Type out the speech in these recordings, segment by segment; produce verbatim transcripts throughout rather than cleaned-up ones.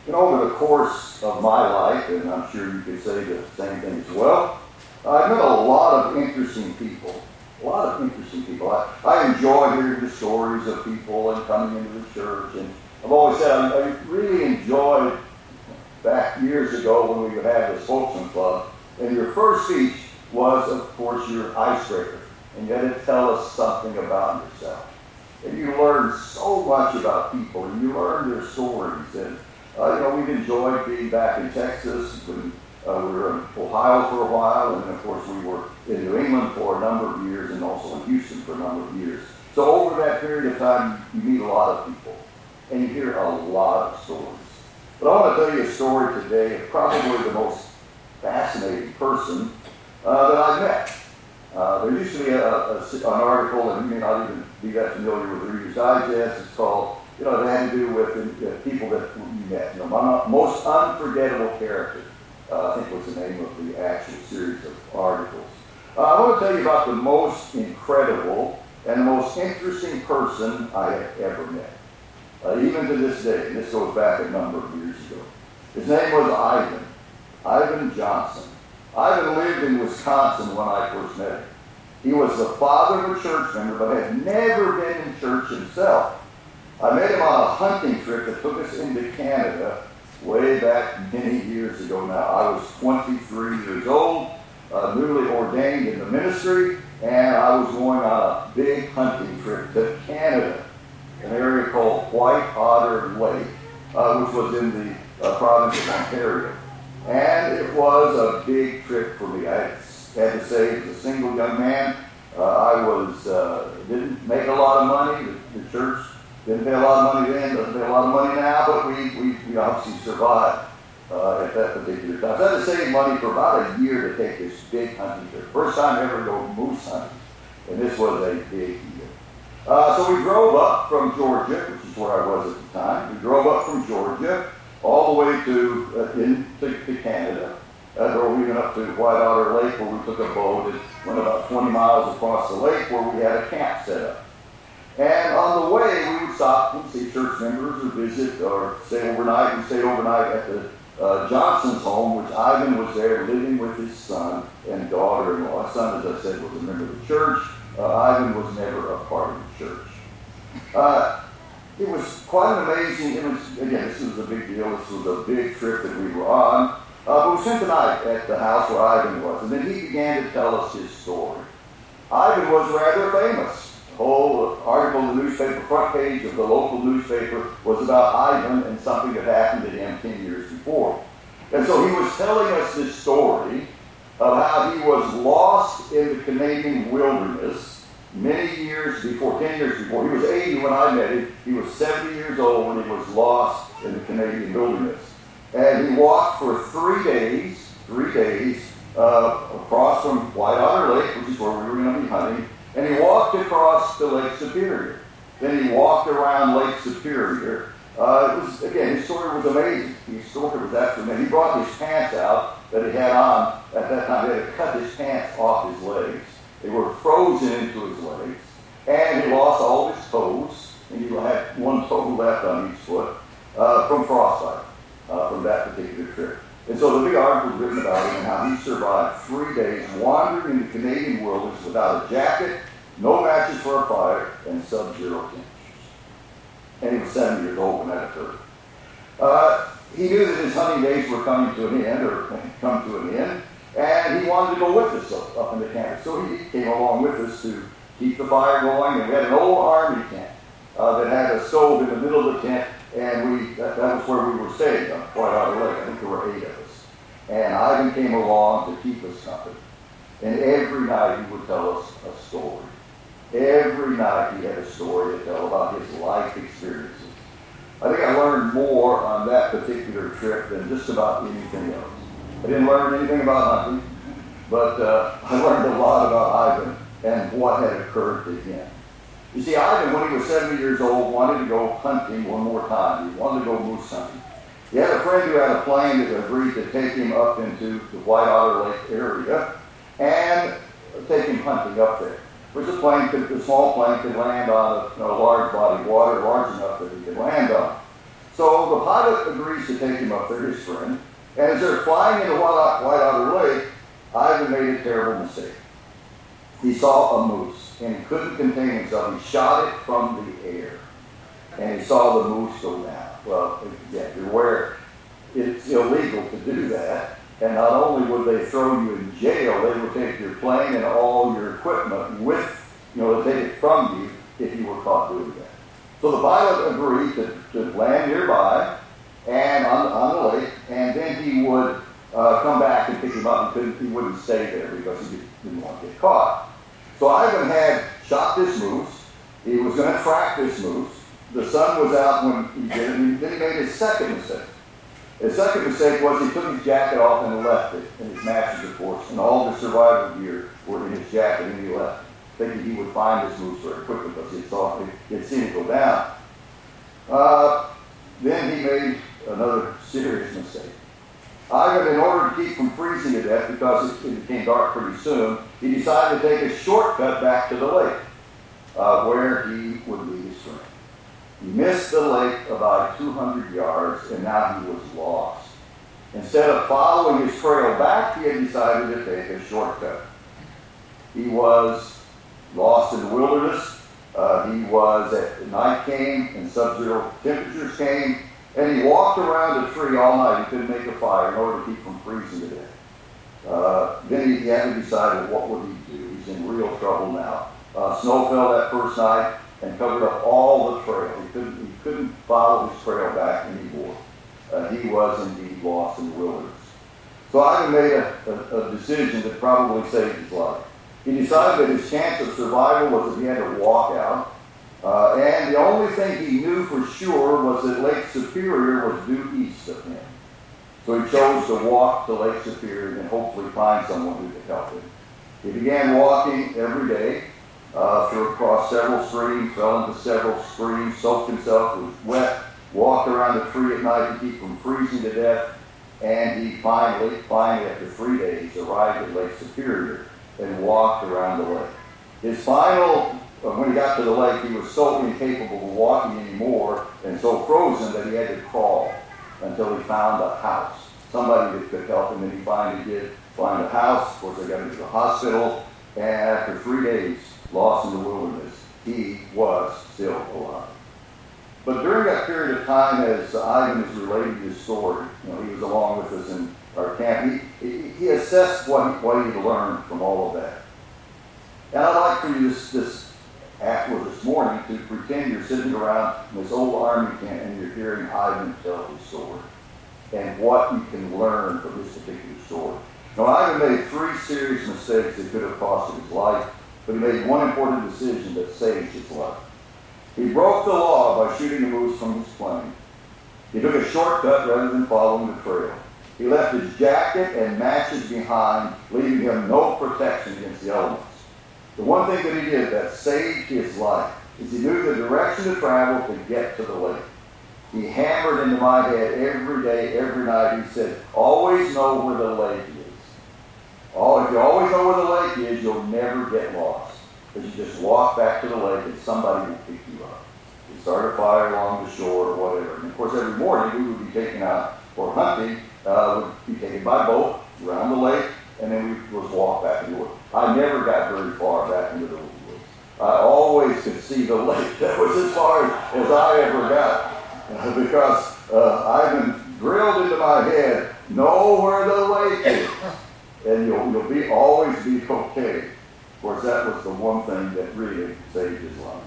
You know, over the course of my life, and I'm sure you could say the same thing as well, I've met a lot of interesting people. A lot of interesting people. I, I enjoy hearing the stories of people and coming into the church. And I've always said I, I really enjoyed back years ago when we would have the Spokesman Club. And your first speech was, of course, your icebreaker. And you had to tell us something about yourself. And you learned so much about people, and you learned their stories. And uh, you know, we've enjoyed being back in Texas. When, uh, we were in Ohio for a while, and then, of course, we were in New England for a number of years, and also in Houston for a number of years. So over that period of time, you meet a lot of people, and you hear a lot of stories. But I want to tell you a story today of probably the most fascinating person uh, that I met. Uh, there used to be a, a, an article, and you may not even be that familiar with Reader's Digest. It's called, you know, it had to do with uh, people that you met. You know, my most unforgettable character, uh, I think was the name of the actual series of articles. Uh, I want to tell you about the most incredible and the most interesting person I have ever met. Uh, even to this day, and this goes back a number of years ago. His name was Ivan, Ivan Johnson. Ivan lived in Wisconsin when I first met him. He was the father of a church member, but had never been in church himself. I met him on a hunting trip that took us into Canada way back many years ago now. I was twenty-three years old, uh, newly ordained in the ministry, and I was going on a big hunting trip to Canada, an area called White Otter Lake, uh, which was in the uh, province of Ontario. And it was a big trip for me. I had to say, as a single young man, uh, I was uh, didn't make a lot of money. The, the church didn't pay a lot of money then, doesn't pay a lot of money now, but we, we, we obviously survived uh, at that particular time. So I had to save money for about a year to take this big hunting trip. First time ever to go moose hunting, and this was a big deal. Uh, so we drove up from Georgia, which is where I was at the time. We drove up from Georgia all the way to uh, in, to, to Canada. Uh, or we went up to White Otter Lake, where we took a boat and went about twenty miles across the lake, where we had a camp set up. And on the way, we would stop and see church members or visit or stay overnight. We stayed overnight at the uh, Johnson's home, which Ivan was there living with his son and daughter-in-law. His son, as I said, was a member of the church. Uh, Ivan was never a part of the church. Uh, it was quite an amazing, it was, again, this was a big deal. This was a big trip that we were on. Uh, but we spent the night at the house where Ivan was, and then he began to tell us his story. Ivan was rather famous. The whole article in the newspaper, front page of the local newspaper, was about Ivan and something that happened to him ten years before. And so he was telling us this story of how he was lost in the Canadian wilderness many years before, ten years before. He was eighty when I met him. He was seventy years old when he was lost in the Canadian wilderness. And he walked for three days, three days, uh, across from White Otter Lake, which is where we were going to be hunting, and he walked across to Lake Superior. Then he walked around Lake Superior. Uh, it was, again, his story was amazing. His story was absolutely amazing. He brought his pants out that he had on at that time. He had to cut his pants off his legs. They were frozen into his legs. And he lost all of his toes, and he had one toe left on each foot uh, from frostbite. Uh, from that particular trip. And so the big article was written about him and how he survived three days wandering in the Canadian wilderness without a jacket, no matches for a fire, and sub-zero temperatures. And he was seventy years old when that occurred. Uh, he knew that his hunting days were coming to an end, or come to an end, and he wanted to go with us up, up in the camp. So he came along with us to keep the fire going, and we had an old army tent uh, that had a stove in the middle of the tent. And we that, that was where we were staying on White Otter Lake. I think there were eight of us. And Ivan came along to keep us company. And every night he would tell us a story. Every night he had a story to tell about his life experiences. I think I learned more on that particular trip than just about anything else. I didn't learn anything about hunting, but uh, I learned a lot about Ivan and what had occurred to him. You see, Ivan, when he was seventy years old, wanted to go hunting one more time. He wanted to go moose hunting. He had a friend who had a plane that agreed to take him up into the White Otter Lake area and take him hunting up there. Which a plane could, a small plane could land on a, a large body of water, large enough that he could land on. So the pilot agrees to take him up there, his friend, and as they're flying into White Otter Lake, Ivan made a terrible mistake. He saw a moose, and he couldn't contain himself. He shot it from the air, and he saw the moose go down. Well, again, you're aware it's illegal to do that, and not only would they throw you in jail, they would take your plane and all your equipment with, you know, they take it from you if you were caught doing that. So the pilot agreed to, to land nearby and on, on the lake, and then he would uh, come back and pick him up. He, couldn't, he wouldn't stay there because he didn't want to get caught. So Ivan had shot this moose. He was going to track this moose. The sun was out when he did it, and then he made his second mistake. His second mistake was he took his jacket off and left it, and his matches, of course, and all the survival gear were in his jacket, and he left it, thinking he would find this moose very quickly because he saw he had seen it go down. Uh, then he made another serious mistake. Ivan, in order to keep from freezing to death, because it, it became dark pretty soon, he decided to take a shortcut back to the lake, uh, where he would meet his friend. He missed the lake about two hundred yards, and now he was lost. Instead of following his trail back, he had decided to take a shortcut. He was lost in the wilderness. Uh, he was, at night came, and sub-zero temperatures came, and he walked around a tree all night. He couldn't make a fire in order to keep from freezing to death. Uh, then he, he had to decide, well, what would he do? He's in real trouble now. Uh, snow fell that first night and covered up all the trail. He couldn't, he couldn't follow his trail back anymore. Uh, he was indeed lost in the wilderness. So Ivan made a, a, a decision that probably saved his life. He decided that his chance of survival was that he had to walk out. Uh, and the only thing he knew for sure was that Lake Superior was due east of him. So he chose to walk to Lake Superior and hopefully find someone who could help him. He began walking every day. Uh, threw across several streams, fell into several streams, soaked himself, was wet, walked around the tree at night to keep from freezing to death, and he finally, finally, after three days, arrived at Lake Superior and walked around the lake. His final, uh, when he got to the lake, he was so incapable of walking anymore and so frozen that he had to crawl until he found a house, somebody that could help him, and he finally did find a house. Of course, they got him to the hospital, and after three days, lost in the wilderness, he was still alive. But during that period of time, as Ivan is relating his story, you know, he was along with us in our camp, he, he, he assessed what he, what he had learned from all of that. And I'd like for you this, this after this morning to pretend you're sitting around in this old army camp and you're hearing Ivan tell his story and what you can learn from this particular story. Now, Ivan made three serious mistakes that could have costed his life, but he made one important decision that saved his life. He broke the law by shooting a moose from his plane. He took a shortcut rather than following the trail. He left his jacket and matches behind, leaving him no protection against the elements. The one thing that he did that saved his life is he knew the direction to travel to get to the lake. He hammered into my head every day, every night. He said, always know where the lake is. Oh, if you always know where the lake is, you'll never get lost. Because you just walk back to the lake and somebody will pick you up. You start a fire along the shore or whatever. And of course, every morning we would be taken out for hunting. Uh, would be taken by boat around the lake, and then we would walk back into it. I never got very far back into the woods. I always could see the lake. That was as far as I ever got. Uh, because uh, Ivan drilled into my head, know where the lake is. And you'll, you'll be always be okay. Of course, that was the one thing that really saved his life.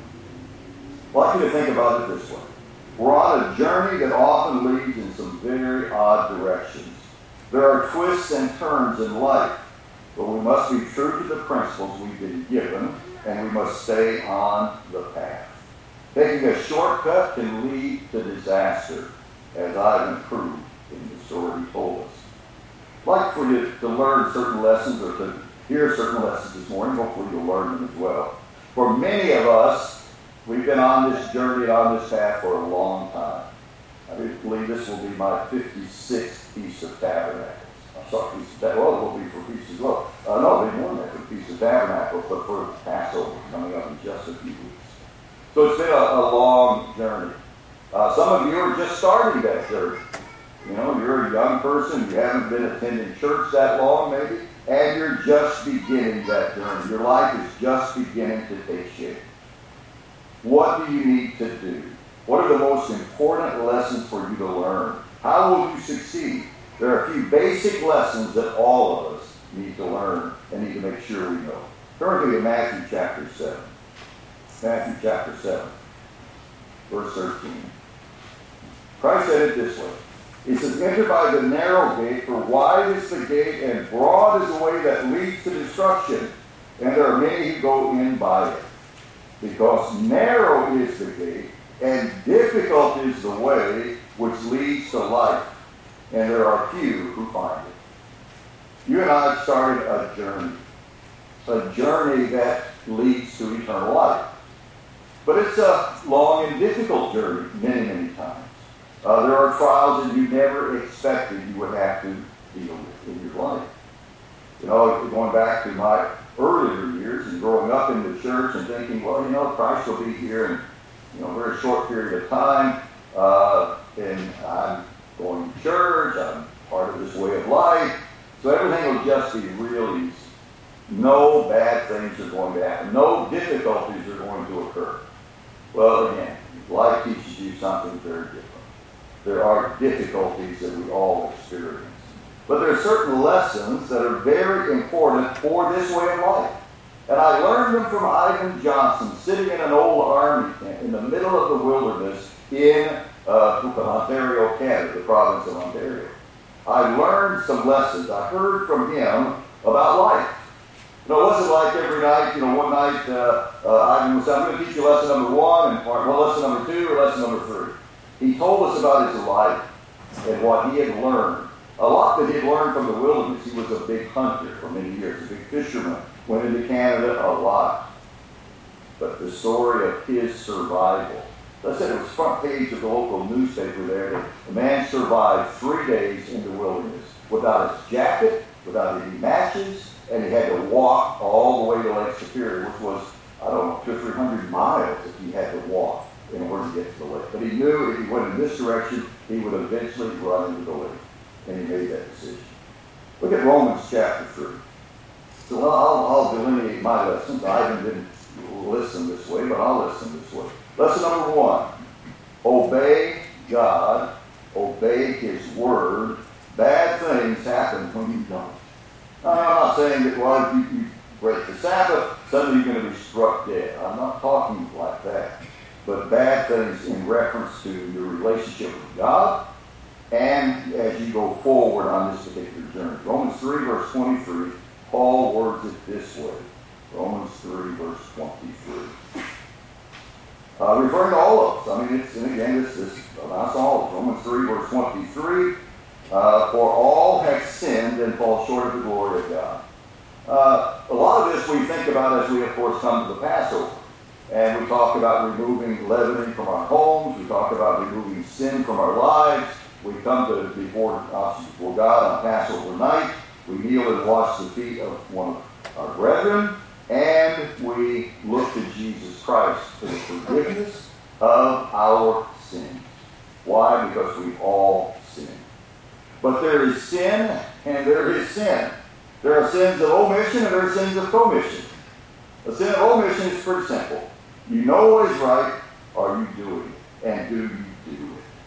I'd like you to think about it this way. We're on a journey that often leads in some very odd directions. There are twists and turns in life, but we must be true to the principles we've been given, and we must stay on the path. Taking a shortcut can lead to disaster, as Ivan proved in the story he told us. I'd like for you to learn certain lessons or to hear certain lessons this morning. Hopefully you'll learn them as well. For many of us, we've been on this journey, on this path for a long time. I believe this will be my fifty-sixth Feast of Tabernacles. I'm sorry, Feast of Tabernacles. Well, it will be for Feast as well. Uh, no, they won that for Feast of Tabernacles, but for Passover coming up in just a few weeks. So it's been a, a long journey. Uh, some of you are just starting that journey. You know, you're a young person, you haven't been attending church that long maybe, and you're just beginning that journey. Your life is just beginning to take shape. What do you need to do? What are the most important lessons for you to learn? How will you succeed? There are a few basic lessons that all of us need to learn and need to make sure we know. Turn to Matthew chapter seven. Matthew chapter seven, verse thirteen. Christ said it this way. He says, enter by the narrow gate, for wide is the gate and broad is the way that leads to destruction, and there are many who go in by it. Because narrow is the gate, and difficult is the way which leads to life, and there are few who find it. You and I have started a journey, a journey that leads to eternal life. But it's a long and difficult journey many, many times. Uh, there are trials that you never expected you would have to deal with in your life. You know, going back to my earlier years and growing up in the church and thinking, well, you know, Christ will be here in, you know, a very short period of time, uh, and I'm going to church, I'm part of this way of life, so everything will just be real easy. No bad things are going to happen. No difficulties are going to occur. Well, again, life teaches you something very different. There are difficulties that we all experience. But there are certain lessons that are very important for this way of life. And I learned them from Ivan Johnson, sitting in an old army camp in the middle of the wilderness in uh, Ontario, Canada, the province of Ontario. I learned some lessons. I heard from him about life. You know, it wasn't like every night, you know, one night uh, uh, Ivan would say, I'm going to teach you lesson number one, and well, lesson number two, or lesson number three. He told us about his life and what he had learned. A lot that he had learned from the wilderness. He was a big hunter for many years, a big fisherman. Went into Canada a lot. But the story of his survival. I said it was front page of the local newspaper there that the man survived three days in the wilderness without his jacket, without any matches, and he had to walk all the way to Lake Superior, which was, I don't know, two or three hundred miles that he had to walk in order to get to the lake. But he knew if he went in this direction, he would eventually run into the lake. And he made that decision. Look at Romans chapter three. So I'll, I'll delineate my lessons. I even didn't listen this way, but I'll listen this way. Lesson number one. Obey God. Obey His Word. Bad things happen when you don't. Now, I'm not saying that, well, if you, you break the Sabbath, suddenly you're going to be struck dead. I'm not talking like that. But bad things in reference to your relationship with God and as you go forward on this particular journey. Romans three, verse twenty-three, Paul words it this way. Romans three, verse twenty-three. Uh, referring to all of us. I mean, it's, and again, this is about all of us. Romans three, verse twenty-three. Uh, for all have sinned and fall short of the glory of God. Uh, a lot of this we think about as we, of course, come to the Passover. And we talk about removing leavening from our homes. We talk about removing sin from our lives. We come to before, before God on Passover night. We kneel and wash the feet of one of our brethren. And we look to Jesus Christ for the forgiveness of our sins. Why? Because we've all sinned. But there is sin and there is sin. There are sins of omission and there are sins of commission. The sin of omission is pretty simple. You know what is right, are you doing it? And do you do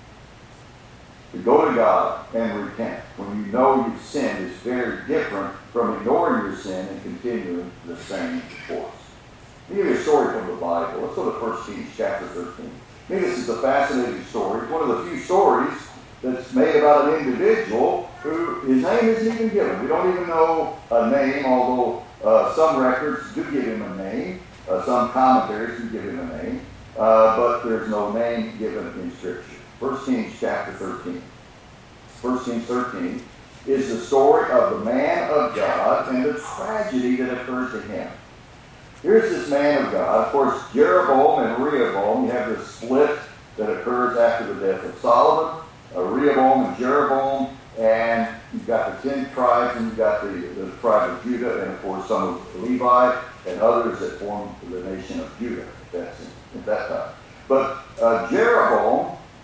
it? To go to God and repent when you know you've sinned is very different from ignoring your sin and continuing the same course. Let me give you a story from the Bible. Let's go to First Kings chapter thirteen. I think this is a fascinating story. It's one of the few stories that's made about an individual who his name isn't even given. We don't even know a name, although uh, some records do give him a name. Uh, some commentaries do give him a name. Uh, but there's no name given in Scripture. First Kings chapter thirteen. First Kings thirteen is the story of the man of God and the tragedy that occurred to him. Here's this man of God. Of course, Jeroboam and Rehoboam, you have this split that occurs after the death of Solomon. Uh, Rehoboam and Jeroboam, and you've got the ten tribes, and you've got the, the tribe of Judah, and of course some of Levi, and others that form the nation of Judah at that, at that time. But uh, Jeroboam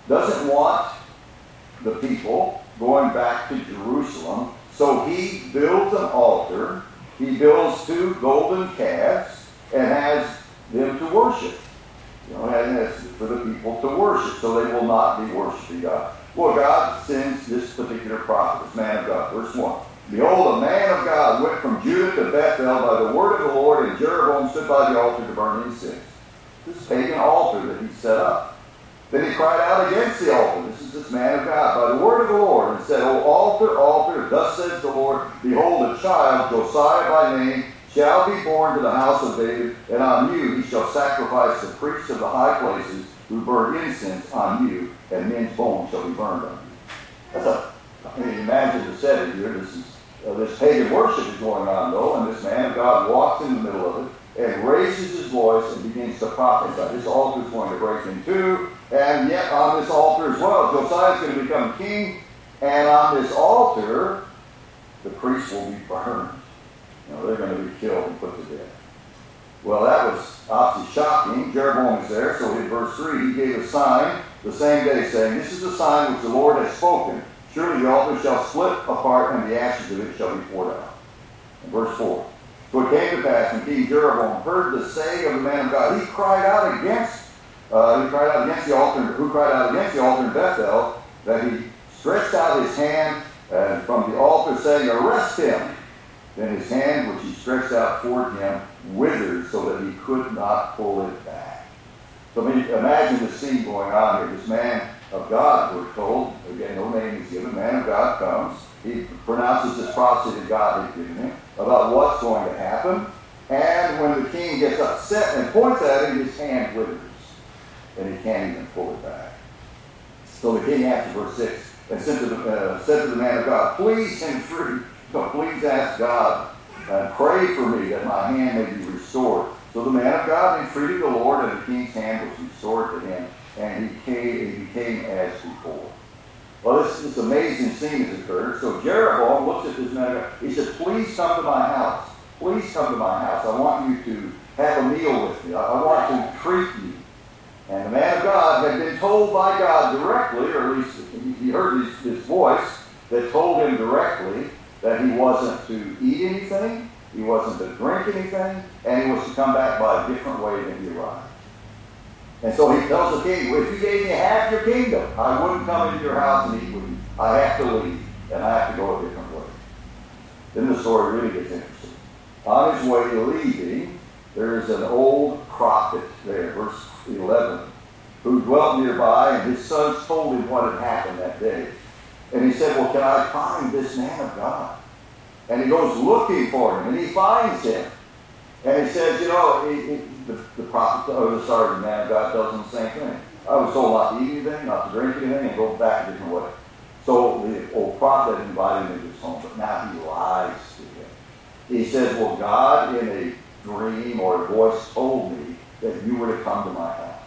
doesn't want the people going back to Jerusalem, so he builds an altar. He builds two golden calves and has them to worship. You know, and that's for the people to worship, so they will not be worshiping God. Well, God sends this particular prophet, this man of God. Verse one. Behold, a man of God went from Judah to Bethel by the word of the Lord, and Jeroboam stood by the altar to burn incense. This pagan altar that he set up. Then he cried out against the altar. This is this man of God, by the word of the Lord, and said, O altar, altar, thus says the Lord, behold, a child, Josiah by name, shall be born to the house of David, and on you he shall sacrifice the priests of the high places who burn incense on you, and men's bones shall be burned on you. That's a, I mean, imagine the setting here. This is uh, this pagan worship is going on, though, and this man of God walks in the middle of it and raises his voice and begins to prophesy. This altar is going to break in two, and yet on this altar as well, Josiah is going to become king, and on this altar, the priests will be burned. You know, they're going to be killed and put to death. Well, that was obviously shocking. Jeroboam is there, so in verse three, he gave a sign the same day, saying, This is the sign which the Lord has spoken. Surely the altar shall split apart, and the ashes of it shall be poured out. And verse four. So it came to pass, when King Jeroboam heard the saying of the man of God, he cried out against, uh, he cried out against the altar, who cried out against the altar in Bethel, that he stretched out his hand uh, from the altar, saying, Arrest him. Then his hand, which he stretched out toward him, withered so that he could not pull it back. So I mean, imagine the scene going on here. This man of God, we're told, again, no name is given, man of God comes. He pronounces this prophecy that God had given him about what's going to happen. And when the king gets upset and points at him, his hand withers. And he can't even pull it back. So the king answered, verse six, and said to the, uh, said to the man of God, Please send free. So please ask God and pray for me that my hand may be restored. So the man of God entreated the Lord, and the king's hand was restored to him, and he came, he became as before. Well, this, this amazing scene has occurred. So Jeroboam looks at this man of God. He said, Please come to my house. Please come to my house. I want you to have a meal with me. I, I want to treat you. And the man of God had been told by God directly, or at least he heard his, his voice that told him directly that he wasn't to eat anything, he wasn't to drink anything, and he was to come back by a different way than he arrived. And so he tells the king, well, if you gave me half your kingdom, I wouldn't come into your house and eat with you. I have to leave, and I have to go a different way. Then the story really gets interesting. On his way leaving, there is an old prophet there, verse eleven, who dwelt nearby, and his sons told him what had happened that day. And he said, well, can I find this man of God? And he goes looking for him, and he finds him. And he says, you know, he, he, the, the prophet, or the sorry, the man of God tells him the same thing. I was told not to eat anything, not to drink anything, and go back a different way. So the old prophet invited him to his home, but now he lies to him. He says, well, God in a dream or a voice told me that you were to come to my house.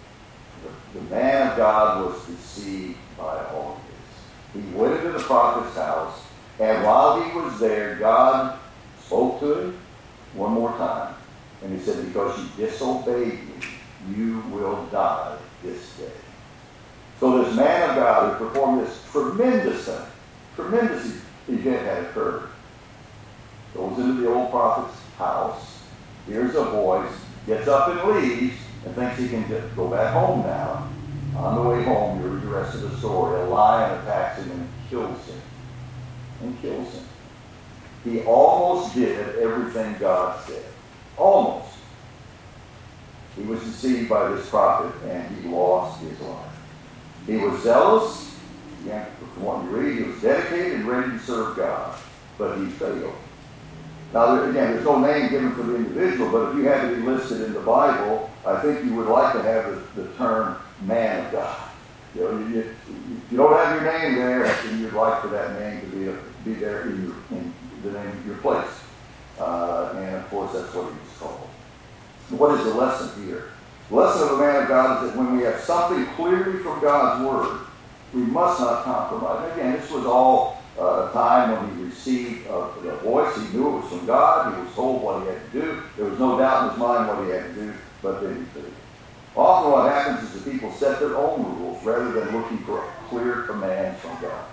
The, the man of God was deceived by all of this. He went into the prophet's house, and while he was there, God spoke to him one more time. And he said, because you disobeyed me, you will die this day. So this man of God who performed this tremendous thing, tremendous event had occurred, goes into the old prophet's house, hears a voice, gets up and leaves, and thinks he can just go back home now. On the way home, you read the rest of the story. A lion attacks him and kills him. And kills him. He almost did everything God said. Almost. He was deceived by this prophet, and he lost his life. He was zealous. Again, from what you read, he was dedicated and ready to serve God. But he failed. Now, again, there's no name given for the individual, but if you had to be listed in the Bible, I think you would like to have the, the term man of God. You know, you, you, if you don't have your name there, then you'd like for that name to be, a, be there in, your, in the name of your place. Uh, and, of course, that's what he was called. What is the lesson here? The lesson of the man of God is that when we have something clearly from God's Word, we must not compromise. Again, this was all uh, a time when he received a, a voice. He knew it was from God. He was told what he had to do. There was no doubt in his mind what he had to do, but then he failed. Often what happens is that people set their own rules rather than looking for clear commands from God.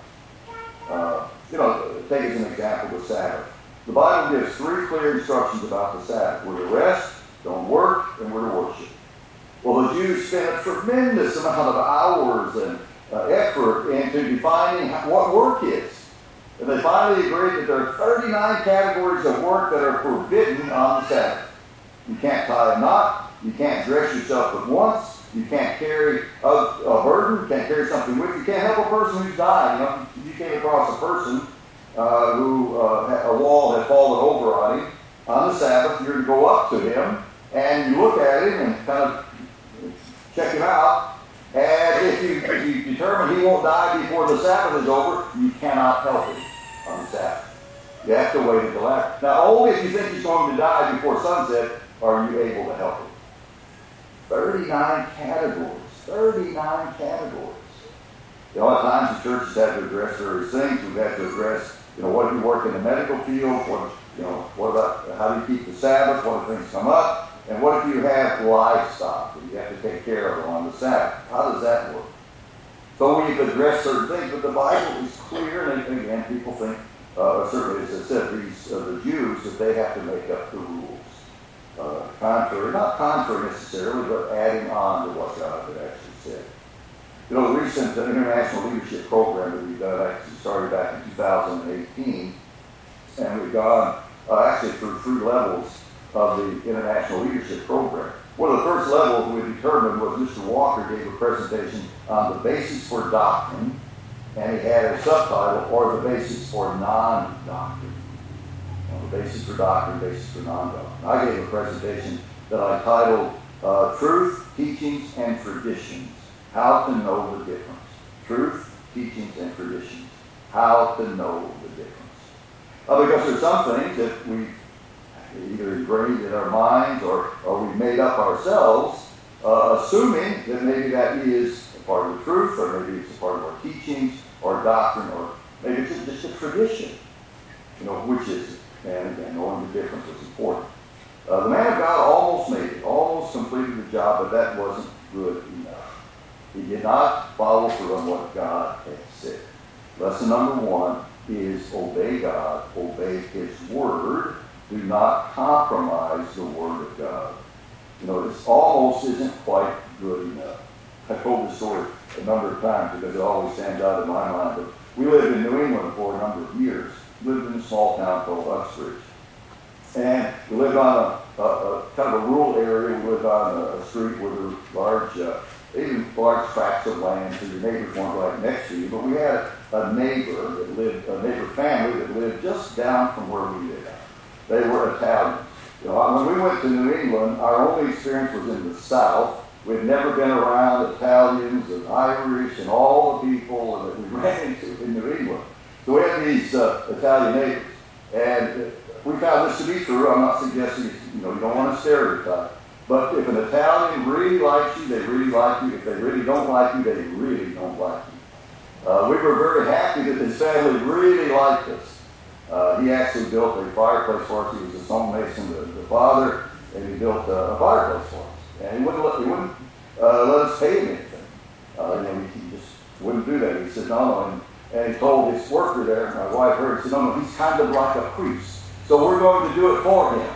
Uh, you know, take as an example the Sabbath. The Bible gives three clear instructions about the Sabbath. We're to rest, don't work, and we're to worship. Well, the Jews spent a tremendous amount of hours and uh, effort into defining what work is. And they finally agreed that there are thirty-nine categories of work that are forbidden on the Sabbath. You can't tie a knot. You can't dress yourself at once. You can't carry a, a burden. You can't carry something with you. You can't help a person who's dying. You know, if you came across a person uh, who uh, a wall had fallen over on him on the Sabbath, you're to go up to him and you look at him and kind of check him out. And if you, if you determine he won't die before the Sabbath is over, you cannot help him on the Sabbath. You have to wait until after. Now, only if you think he's going to die before sunset are you able to help him. thirty-nine categories. thirty-nine categories. You know, at times the church has had to address various things. We've had to address, you know, what if you work in the medical field? What, you know, what about, how do you keep the Sabbath? What if things come up? And what if you have livestock that you have to take care of on the Sabbath? How does that work? So we've addressed certain things, but the Bible is clear, and again, people think, uh, certainly as I said, these uh, the Jews, that they have to make up the rules. Uh, contrary, not contrary necessarily, but adding on to what God had actually said. You know, the recent uh, international leadership program that we've done actually started back in two thousand eighteen, and we've gone uh, actually through three levels of the International Leadership Program. One of the first levels we determined was Mister Walker gave a presentation on the basis for doctrine, and he had a subtitle, or the basis for non-doctrine. Well, the basis for doctrine, basis for non-doctrine. I gave a presentation that I titled uh, Truth, Teachings, and Traditions. How to know the difference. Truth, teachings, and traditions. How to know the difference. Uh, because there's some things that we've either ingrained in our minds or, or we've made up ourselves, uh, assuming that maybe that is a part of the truth, or maybe it's a part of our teachings or doctrine, or maybe it's just a tradition. You know, which is it? And again, knowing the difference is important. Uh, the man of God almost made it, almost completed the job, but that wasn't good enough. He did not follow through on what God had said. Lesson number one is obey God, obey His Word. Do not compromise the Word of God. You know, this almost isn't quite good enough. I told this story a number of times because it always stands out in my mind. But we lived in New England for a number of years. We lived in a small town called Uxbridge. And we lived on a, a, a kind of a rural area. We lived on a, a street where there were large, uh, even large tracts of land, so your neighbors weren't right next to you. But we had a neighbor that lived, a neighbor family that lived just down from where we lived. They were Italians. You know, when we went to New England, our only experience was in the South. We'd never been around Italians and Irish and all the people that we ran into in New England. So we had these uh, Italian neighbors. And we found this to be true. I'm not suggesting, you know, you don't want to stereotype. But if an Italian really likes you, they really like you. If they really don't like you, they really don't like you. Uh, we were very happy that this family really liked us. Uh, he actually built a fireplace for us. He was a stonemason, the, the father, and he built a, a fireplace for us. And he wouldn't let, he wouldn't, uh, let us pay him anything. Uh, you know, he, he just wouldn't do that. He said, no, no. And, and he told his worker there, my wife heard, he said, no, no, he's kind of like a priest. So we're going to do it for him.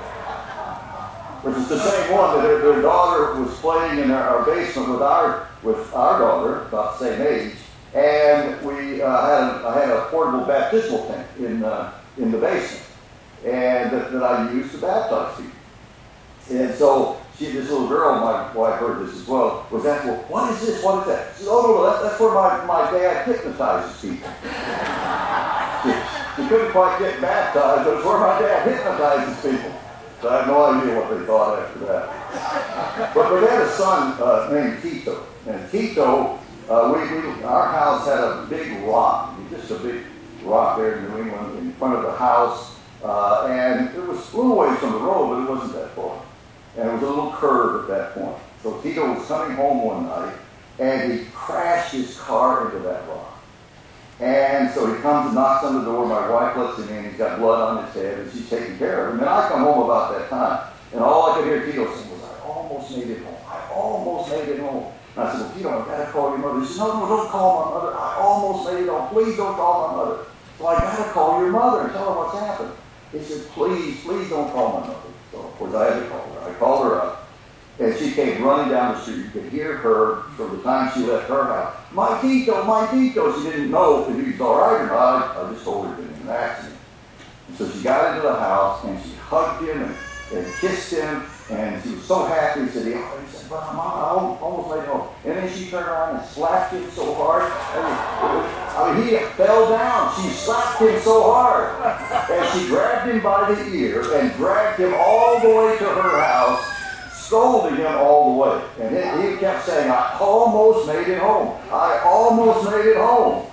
Which is the same one that their, their daughter was playing in our, our basement with our with our daughter, about the same age. And we uh, had a, I had a portable baptismal tank in uh, in the basement, and that, that I used to baptize people. And so she, this little girl, my wife heard this as well, was asking, well, what is this? What is that? She said, oh, no, no, that's, that's where my, my dad hypnotizes people. she, she couldn't quite get baptized, but it's where my dad hypnotizes people. So I have no idea what they thought after that. But we had a son uh, named Tito. And Tito, uh, we, we, our house had a big rock, just a big rock there in New England in front of the house. Uh, and it was a little ways from the road, but it wasn't that far. And it was a little curve at that point. So Tito was coming home one night, and he crashed his car into that rock. And so he comes and knocks on the door. My wife lets him in. He's got blood on his head, and she's taking care of him. And I come home about that time, and all I could hear Tito saying was, I almost made it home. I almost almost made it home. And I said, well, Tito, I've got to call your mother. He said, no, no, don't call my mother. I almost made it home. Please don't call my mother. So I got to call your mother and tell her what's happened. He said, please, please don't call my mother. So, of course, I had to call her. I called her up, and she came running down the street. You could hear her from the time she left her house. My Tito, my Tito. She didn't know if he was all right or not. I just told her it had been an accident. And so she got into the house, and she hugged him and, and kissed him, and she was so happy. He said, he said, but Mom, I almost made it home. And then she turned around and slapped him so hard. I mean, I mean, he fell down. She slapped him so hard. And she grabbed him by the ear and dragged him all the way to her house, scolding him all the way. And he, he kept saying, I almost made it home. I almost made it home.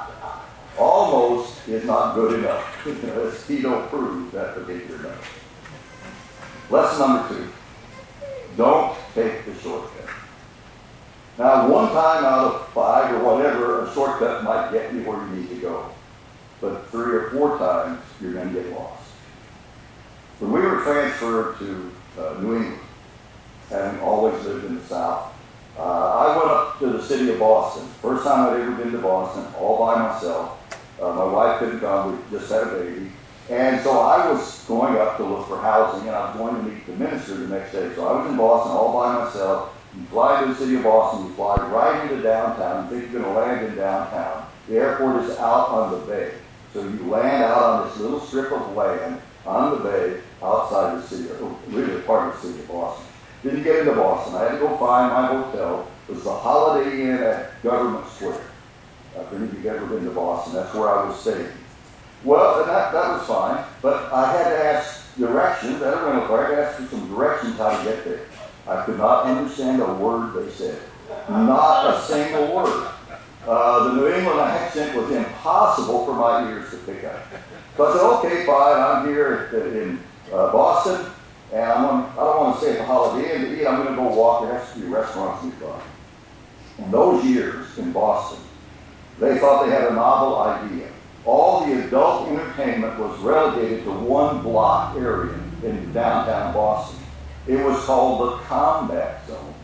Almost is not good enough. As Tito proved that particular night. Lesson number two. Don't take the shortcut. Now, one time out of five or whatever, a shortcut might get you where you need to go. But three or four times, you're going to get lost. When we were transferred to uh, New England, having always lived in the South, uh, I went up to the city of Boston. First time I'd ever been to Boston, all by myself. Uh, my wife couldn't come. We just had a baby. And so I was going up to look for housing, and I was going to meet the minister the next day. So I was in Boston all by myself. You fly to the city of Boston, you fly right into downtown. You think you're going to land in downtown. The airport is out on the bay. So you land out on this little strip of land on the bay outside the city, or really part of the city of Boston. Didn't get into Boston. I had to go find my hotel. It was the Holiday Inn at Government Square. Uh, if any of you have ever been to Boston, that's where I was staying. Well, and that, that was fine, but I had to ask directions at a rental car. I had to ask for some directions how to get there. I could not understand a word they said. Not a single word. Uh, the New England accent was impossible for my ears to pick up. So I said, okay, fine, I'm here in uh, Boston, and I'm on, I don't want to stay at the Holiday Inn to eat. I'm going to go walk. There has to be restaurants nearby. In those years in Boston, they thought they had a novel idea. All the adult entertainment was relegated to one block area in downtown Boston. It was called the Combat Zone.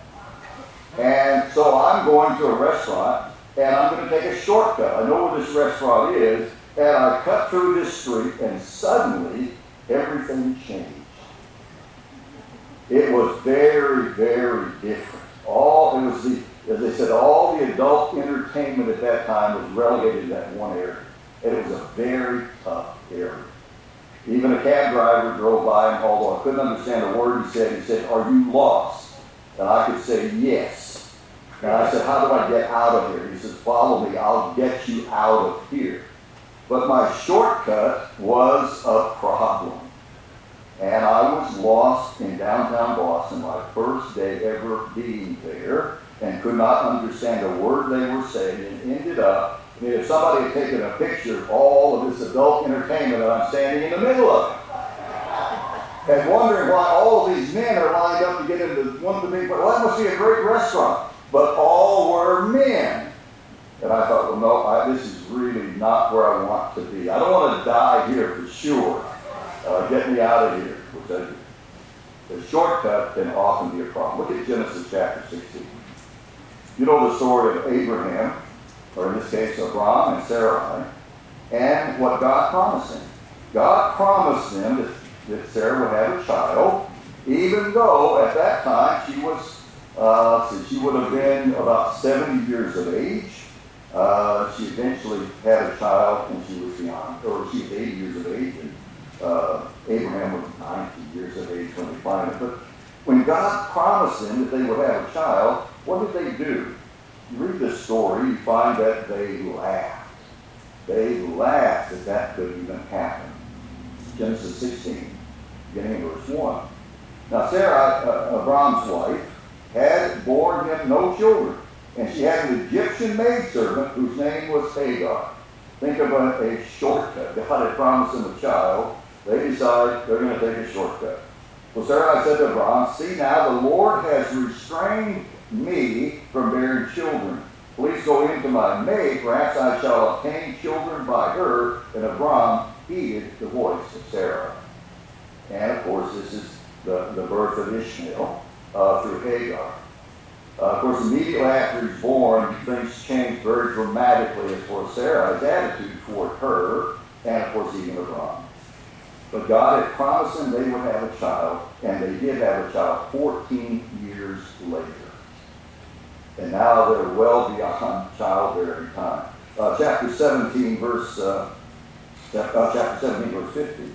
And so I'm going to a restaurant, and I'm going to take a shortcut. I know where this restaurant is, and I cut through this street, and suddenly everything changed. It was very, very different. All it was the, as they said, all the adult entertainment at that time was relegated to that one area. And it was a very tough area. Even a cab driver drove by, and although I couldn't understand a word he said, he said, "Are you lost?" And I could say, "Yes." And I said, "How do I get out of here?" He said, "Follow me. I'll get you out of here." But my shortcut was a problem. And I was lost in downtown Boston, my first day ever being there, and could not understand a word they were saying, and ended up, I mean, if somebody had taken a picture of all of this adult entertainment, and I'm standing in the middle of it, and wondering why all of these men are lined up to get into one of the big, well, that must be a great restaurant. But all were men. And I thought, well, no, I, this is really not where I want to be. I don't want to die here for sure. Uh, get me out of here, which I did. The shortcut can often be a problem. Look at Genesis chapter sixteen. You know the story of Abraham, or in this case, Abram and Sarai, and what God promised him. God promised them that, that Sarah would have a child, even though at that time she was, uh, so she would have been about seventy years of age. Uh, she eventually had a child when she was beyond, or she was eighty years of age, and uh, Abraham was ninety years of age when they finally. But when God promised them that they would have a child, what did they do? You read this story, you find that they laughed. They laughed that that could even happen. Genesis sixteen, beginning of verse one. Now Sarah, uh, Abram's wife, had borne him no children, and she had an Egyptian maidservant whose name was Hagar. Think of a, a shortcut. God had promised them a child. They decide they're going to take a shortcut. So Sarah said to Abram, "See now, the Lord has restrained me from bearing children. Please go into my maid, perhaps I shall obtain children by her." And Abram heeded the voice of Sarah. And of course, this is the, the birth of Ishmael uh, through Hagar. Uh, of course, immediately after he's born, things change very dramatically as for Sarah's attitude toward her, and of course even Abraham. But God had promised them they would have a child, and they did have a child fourteen years later. And now they're well beyond childbearing time. Uh, chapter seventeen, verse uh, uh, chapter seventeen, verse fifteen.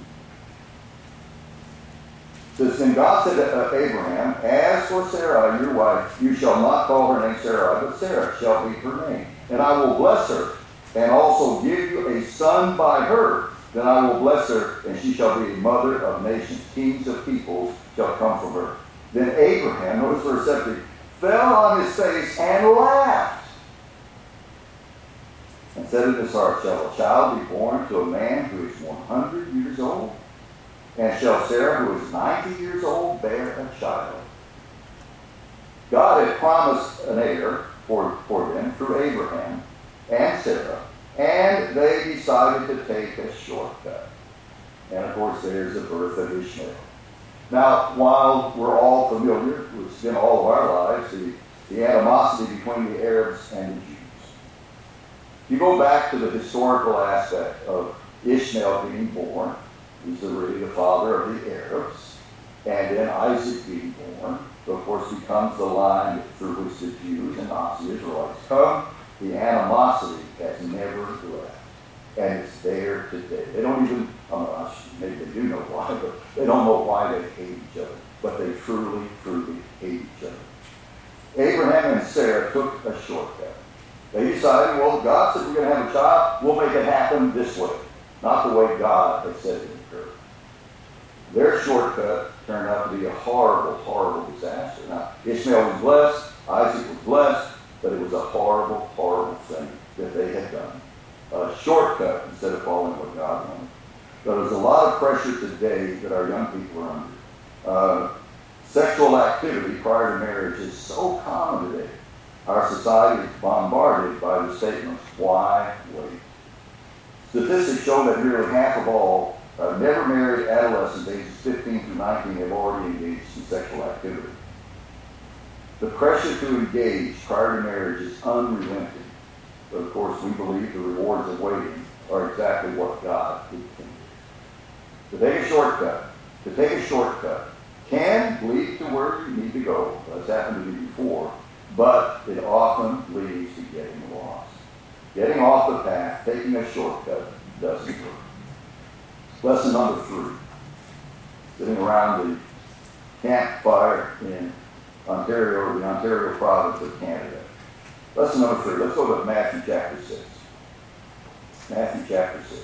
Says, then God said to Abraham, as for Sarai, your wife, you shall not call her name Sarai, but Sarah shall be her name. And I will bless her, and also give you a son by her. Then I will bless her, and she shall be a mother of nations. Kings of peoples shall come from her. Then Abraham, notice verse seventeen, fell on his face and laughed, and said in his heart, shall a child be born to a man who is one hundred years old? And shall Sarah, who is ninety years old, bear a child? God had promised an heir for, for them through Abraham and Sarah, and they decided to take a shortcut. And of course, there's the birth of Ishmael. Now, while we're all familiar, it's been all of our lives, the, the animosity between the Arabs and the Jews. If you go back to the historical aspect of Ishmael being born, he's really the father of the Arabs, and then Isaac being born, who of course becomes the line through which the Jews and not the Israelites come. The animosity has never left, and it's there today. They don't even, oh, maybe they do know why, but they don't know why they hate each other, but they truly, truly hate each other. Abraham and Sarah took a shortcut. They decided, well, God said we're going to have a child, we'll make it happen this way, not the way God had said it would occur. Their shortcut turned out to be a horrible, horrible disaster. Now, Ishmael was blessed, Isaac was blessed, but it was a horrible, horrible thing that they had done. A shortcut instead of following what God wanted. But there's a lot of pressure today that our young people are under. Uh, sexual activity prior to marriage is so common today. Our society is bombarded by the statements, why wait? Statistics show that nearly half of all uh, never married adolescents ages fifteen through nineteen have already engaged in sexual activity. The pressure to engage prior to marriage is unrelenting. But of course, we believe the rewards of waiting are exactly what God intended. To take a shortcut, to take a shortcut can lead to where you need to go. That's happened to me before. But it often leads to getting lost. Getting off the path, taking a shortcut, doesn't work. Lesson number three. Sitting around the campfire in Ontario, the Ontario province of Canada. Lesson number three. Let's go to Matthew chapter six. Matthew chapter six.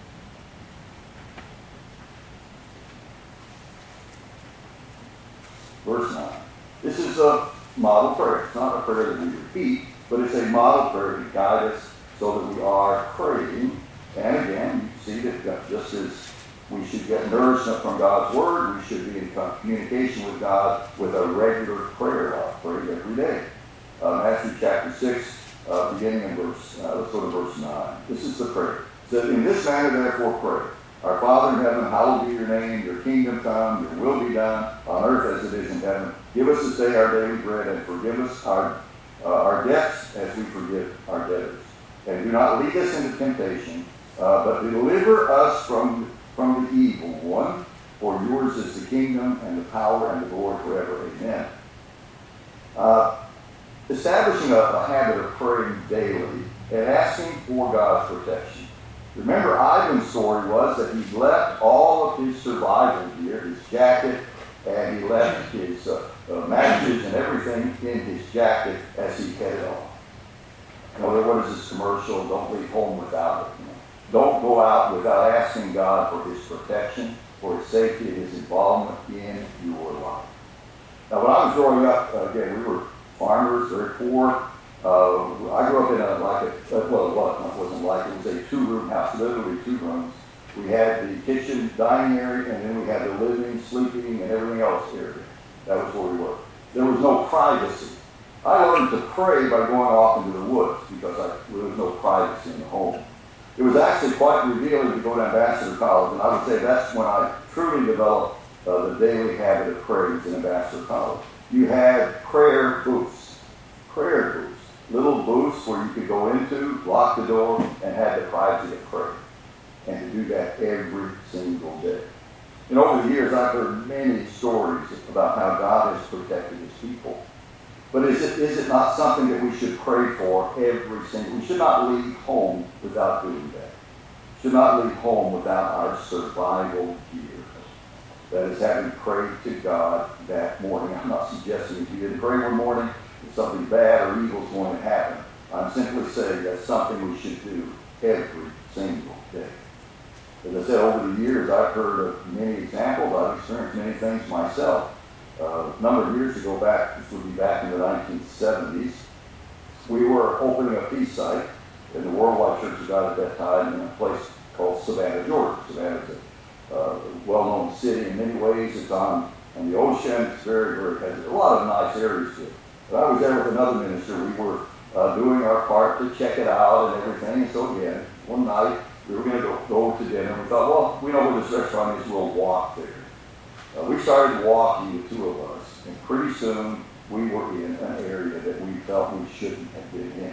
Verse nine. This is a model prayer. It's not a prayer that we repeat, but it's a model prayer to guide us so that we are praying. And again, you see that just as we should get nourishment from God's Word, we should be in communication with God with a regular prayer life, pray every day. Uh, Matthew chapter six, uh, beginning in verse, uh, let's go to verse nine. This is the prayer. It says, in this manner therefore pray. Our Father in heaven, hallowed be your name, your kingdom come, your will be done on earth as it is in heaven. Give us this day our daily bread, and forgive us our, uh, our debts as we forgive our debtors. And do not lead us into temptation, uh, but deliver us from, from the evil one. For yours is the kingdom and the power and the glory forever. Amen. Uh, establishing a, a habit of praying daily and asking for God's protection. Remember, Ivan's story was that he left all of his survival gear, his jacket, and he left his uh, uh, matches and everything in his jacket as he headed off. You know, what is this commercial? Don't leave home without it. You know? Don't go out without asking God for his protection, for his safety, and his involvement in your life. Now, when I was growing up, uh, again, we were farmers, very poor. Uh, I grew up in a, like a, well, it was, it wasn't like, it was a two-room house, literally two rooms. We had the kitchen, dining area, and then we had the living, sleeping, and everything else area. That was where we were. There was no privacy. I learned to pray by going off into the woods because I, there was no privacy in the home. It was actually quite revealing to go to Ambassador College, and I would say that's when I truly developed uh, the daily habit of praying in Ambassador College. You had prayer booths. prayer booths. Little booths where you could go into, lock the door, and have the privacy of prayer. And to do that every single day. And over the years, I've heard many stories about how God has protected his people. But is it, is it not something that we should pray for every single day? We should not leave home without doing that. We should not leave home without our survival gear. That is having prayed to God that morning. I'm not suggesting if you didn't pray one morning, that something bad or evil is going to happen. I'm simply saying that's something we should do every single day. As I said, over the years, I've heard of many examples. I've experienced many things myself. Uh, a number of years ago, back, this would be back in the nineteen seventies, we were opening a feast site in the Worldwide Church of God at that time in a place called Savannah, Georgia. Savannah is a uh, well-known city in many ways. It's on, on the ocean. It's very, very, has a lot of nice areas to it. But I was there with another minister. We were uh, doing our part to check it out and everything. And so again, one night, we were going to go, go to dinner. We thought, well, we know where this restaurant is. We'll walk there. Uh, we started walking, the two of us, and pretty soon we were in an area that we felt we shouldn't have been in.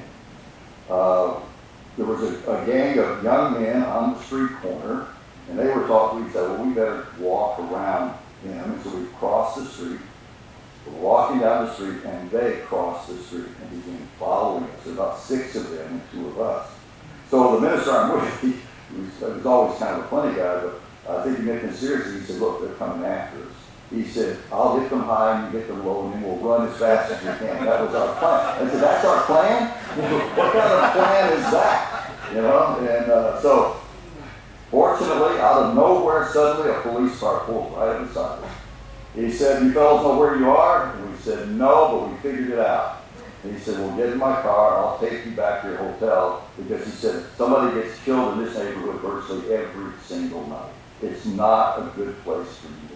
Uh, there was a, a gang of young men on the street corner, and they were talking. We said, well, we better walk around them. And so we crossed the street. We're walking down the street, and they crossed the street and began following us. There were about six of them and two of us. So the minister I'm with, he, he was, he was always kind of a funny guy, but I think he meant him seriously. He said, look, they're coming after us. He said, I'll hit them high and you hit them low, and then we'll run as fast as we can. That was our plan. I said, that's our plan? What kind of plan is that? You know, and uh, so, fortunately, out of nowhere, suddenly a police car pulled right up beside us. He said, you fellas know where you are? And we said, no, but we figured it out. And he said, well, get in my car, I'll take you back to your hotel, because he said, somebody gets killed in this neighborhood virtually every single night. It's not a good place for you to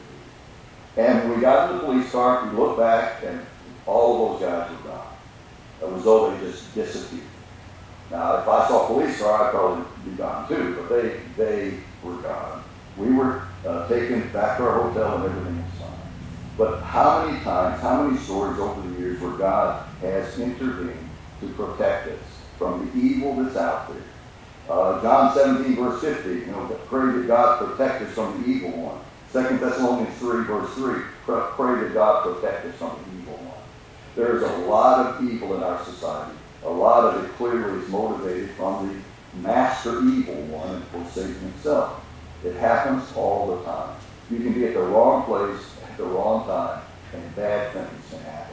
be. And when we got in the police car, we looked back, and all of those guys were gone. It was as though they just disappeared. Now, if I saw a police car, I'd probably be gone too, but they they were gone. We were uh, taken back to our hotel, and everything was fine. But how many times, how many stories over the years where God has intervened to protect us from the evil that's out there? Uh, John seventeen, verse fifty, you know, pray that God protect us from the evil one. Second Thessalonians three, verse three, pray that God protect us from the evil one. There's a lot of evil in our society. A lot of it clearly is motivated from the master evil one, and for Satan himself. It happens all the time. You can be at the wrong place at the wrong time, and bad things can happen.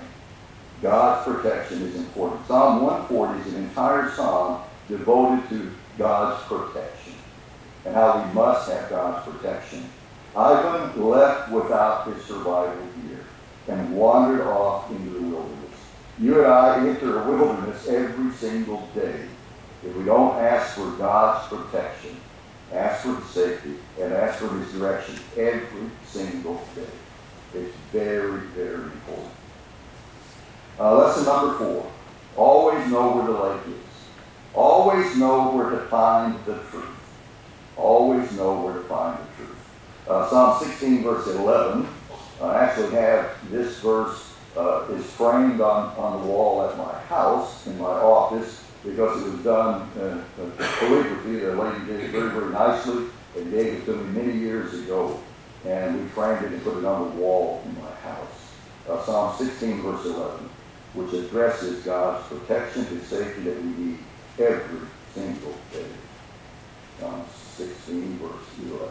God's protection is important. Psalm one forty is an entire psalm devoted to God's protection and how we must have God's protection. Ivan left without his survival gear and wandered off into the wilderness. You and I enter a wilderness every single day if we don't ask for God's protection, ask for his safety, and ask for his direction every single day. It's very, very important. Uh, lesson number four. Always know where the lake is. Always know where to find the truth. Always know where to find the truth. Uh, Psalm sixteen, verse eleven. I actually have this verse uh, is framed on, on the wall at my house, in my office, because it was done in uh, calligraphy. The lady did it very, very nicely and gave it to me many years ago. And we framed it and put it on the wall in my house. Uh, Psalm sixteen, verse eleven, which addresses God's protection and safety that we need every single day. Psalm sixteen, verse eleven.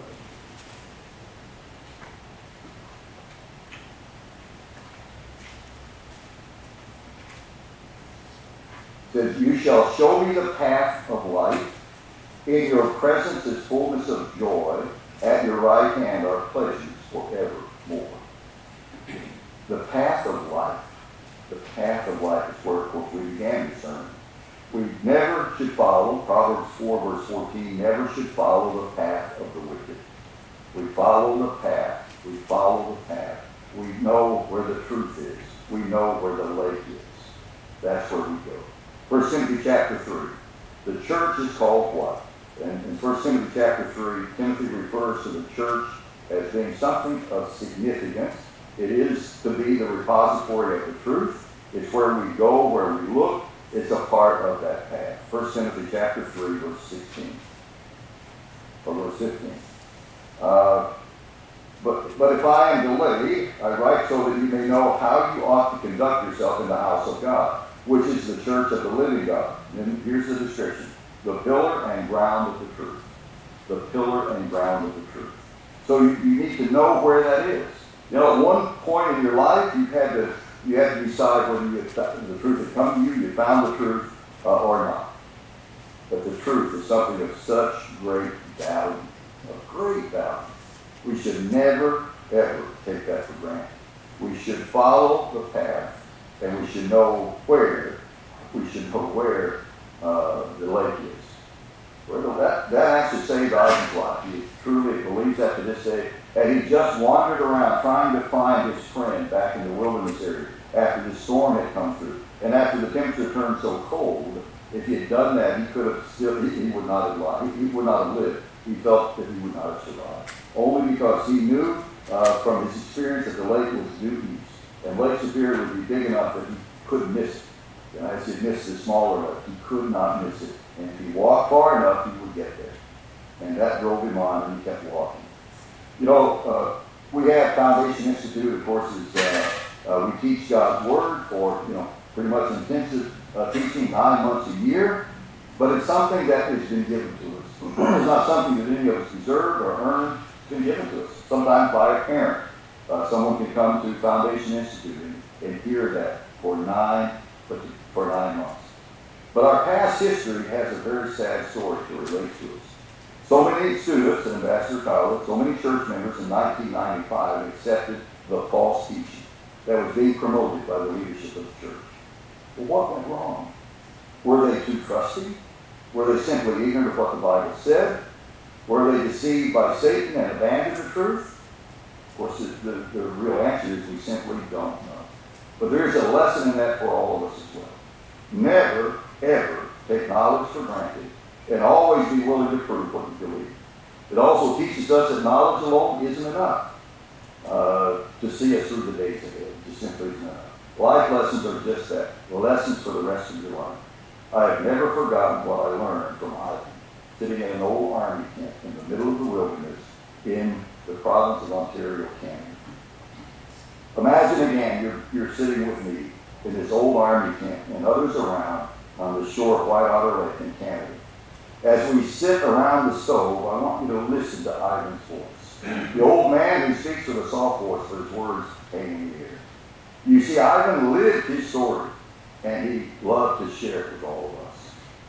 It says, you shall show me the path of life. In your presence is fullness of joy. At your right hand are pleasures forevermore. The path of life. The path of life is where, of course, we began this sermon. We never should follow, Proverbs four, verse fourteen, never should follow the path of the wicked. We follow the path. We follow the path. We know where the truth is. We know where the lake is. That's where we go. First Timothy chapter three. The church is called what? And in First Timothy chapter three, Timothy refers to the church as being something of significance. It is to be the repository of the truth. It's where we go, where we look. It's a part of that path. First Timothy chapter three, verse sixteen. Or verse fifteen. Uh, but, but if I am delayed, I write so that you may know how you ought to conduct yourself in the house of God, which is the church of the living God. And here's the description. The pillar and ground of the truth. The pillar and ground of the truth. So you, you need to know where that is. You know, at one point in your life, you've had to, you had to decide whether you had, the truth had come to you, you found the truth, uh, or not. But the truth is something of such great value, of great value. We should never, ever take that for granted. We should follow the path, and we should know where, we should know where uh, the lake is. Well, that, that actually saved Ivan's life. He truly believes that to this day. And he just wandered around trying to find his friend back in the wilderness area after the storm had come through. And after the temperature turned so cold, if he had done that, he could have still, he, he would not have lived. He, he would not have lived. He felt that he would not have survived. Only because he knew uh, from his experience that the lake was due east. And Lake Superior would be big enough that he couldn't miss it. And as he missed the smaller lake, he could not miss it. And if he walked far enough, he would get there. And that drove him on, and he kept walking. You know, uh, we have Foundation Institute, of course, is, uh, uh, we teach God's Word for, you know, pretty much intensive uh, teaching nine months a year. But it's something that has been given to us. It's not something that any of us deserve or earn. It's been given to us, sometimes by a parent. Uh, someone can come to Foundation Institute and, and hear that for nine, for nine months. But our past history has a very sad story to relate to us. So many students at Ambassador College, so many church members in nineteen ninety-five accepted the false teaching that was being promoted by the leadership of the church. Well, what went wrong? Were they too trusting? Were they simply ignorant of what the Bible said? Were they deceived by Satan and abandoned the truth? Of course, the, the, the real answer is we simply don't know. But there is a lesson in that for all of us as well. Never, ever take knowledge for granted, and always be willing to prove what you believe. It also teaches us that knowledge alone isn't enough uh, to see us through the days ahead. It just simply isn't enough. Life lessons are just that, lessons for the rest of your life. I have never forgotten what I learned from Ivan, sitting in an old army camp in the middle of the wilderness in the province of Ontario, Canada. Imagine again, you're, you're sitting with me in this old army camp and others around on the shore of Whitewater Lake in Canada. As we sit around the stove, I want you to listen to Ivan's voice. The old man who speaks with a soft voice, but his words hang in the air. You see, Ivan lived his story, and he loved to share it with all of us.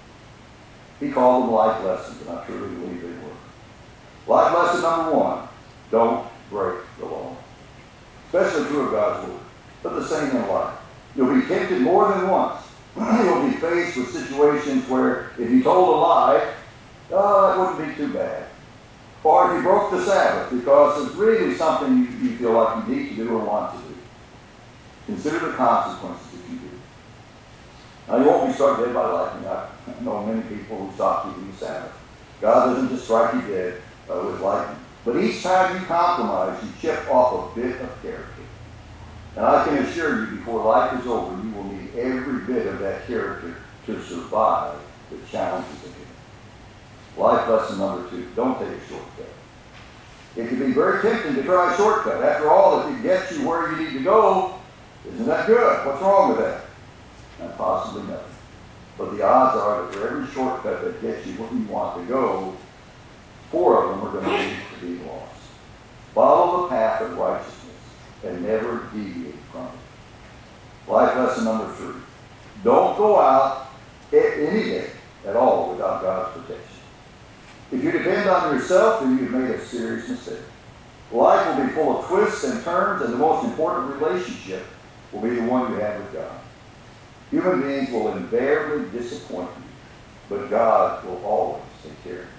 He called them life lessons, and I truly believe they were. Life lesson number one, don't break the law. Especially true of God's Word, but the same in life. You'll be tempted more than once. You'll be faced with situations where if you told a lie, oh, that wouldn't be too bad. Or if you broke the Sabbath because it's really something you, you feel like you need to do or want to do. Consider the consequences if you do. Now, you won't be struck dead by lightning. I know many people who stop keeping the Sabbath. God doesn't just strike you dead uh, with lightning. But each time you compromise, you chip off a bit of character. And I can assure you, before life is over, you will need every bit of that character to survive the challenges ahead. Life lesson number two, don't take a shortcut. It can be very tempting to try a shortcut. After all, if it gets you where you need to go, isn't that good? What's wrong with that? And possibly nothing. But the odds are that for every shortcut that gets you where you want to go, four of them are going to lead to be lost. Follow the path of righteousness and never deviate from it. Life lesson number three. Don't go out any day at all without God's protection. If you depend on yourself, then you've made a serious mistake. Life will be full of twists and turns, and the most important relationship will be the one you have with God. Human beings will invariably disappoint you, but God will always take care of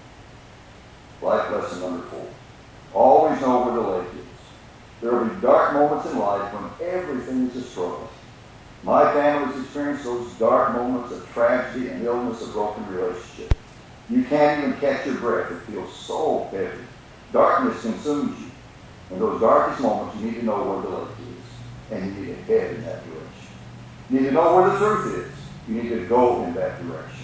you. Life lesson number four. Always know where the lake is. There will be dark moments in life when everything is a struggle. My family has experienced those dark moments of tragedy and illness, of broken relationships. You can't even catch your breath. It feels so heavy. Darkness consumes you. In those darkest moments, you need to know where the lake is, and you need to head in that direction. You need to know where the truth is. You need to go in that direction.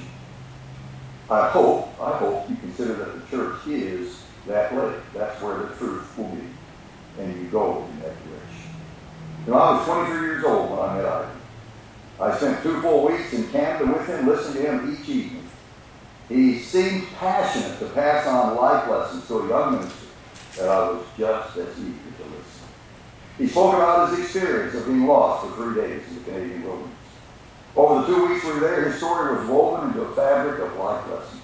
I hope, I hope you consider that the church is that lake. That's where the truth will be. And you go in that direction. You know, I was twenty-three years old when I met Ivan. I spent two full weeks in Canada with him, listening to him each evening. He seemed passionate to pass on life lessons to a young minister that I was just as eager to listen. He spoke about his experience of being lost for three days in the Canadian wilderness. Over the two weeks we were there, his story was woven into a fabric of life lessons.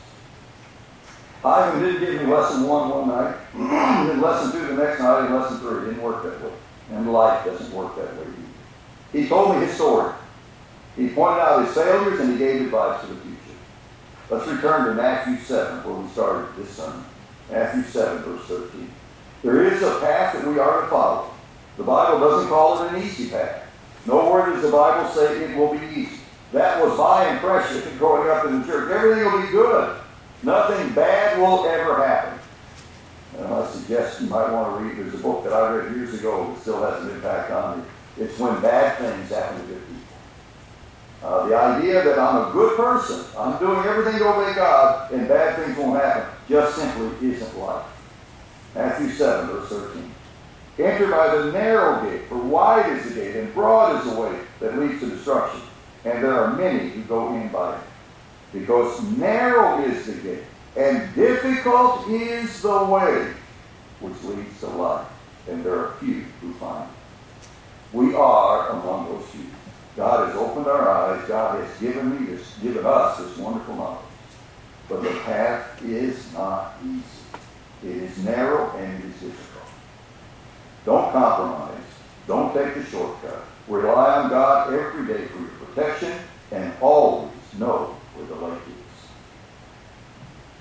Ivan did give me lesson one one night, then lesson two the next night, and lesson three. It didn't work that way. And life doesn't work that way either. He told me his story. He pointed out his failures and he gave advice to the future. Let's return to Matthew seven, where we started this sermon. Matthew seven, verse thirteen. There is a path that we are to follow. The Bible doesn't call it an easy path. Nowhere does the Bible say it will be easy. That was my impression growing up in the church. Everything will be good. Nothing bad will ever happen. And I suggest you might want to read, there's a book that I read years ago that still has an impact on me. It's When Bad Things Happen to Good People. Uh, the idea that I'm a good person, I'm doing everything to obey God, and bad things won't happen, just simply isn't life. Matthew seven, verse thirteen. Enter by the narrow gate, for wide is the gate, and broad is the way that leads to destruction. And there are many who go in by it. Because narrow is the gate, and difficult is the way which leads to life, and there are few who find it. We are among those few. God has opened our eyes. God has given me this, given us this wonderful knowledge. But the path is not easy. It is narrow and it is difficult. Don't compromise. Don't take the shortcut. Rely on God every day for your protection, and always know where the lake is.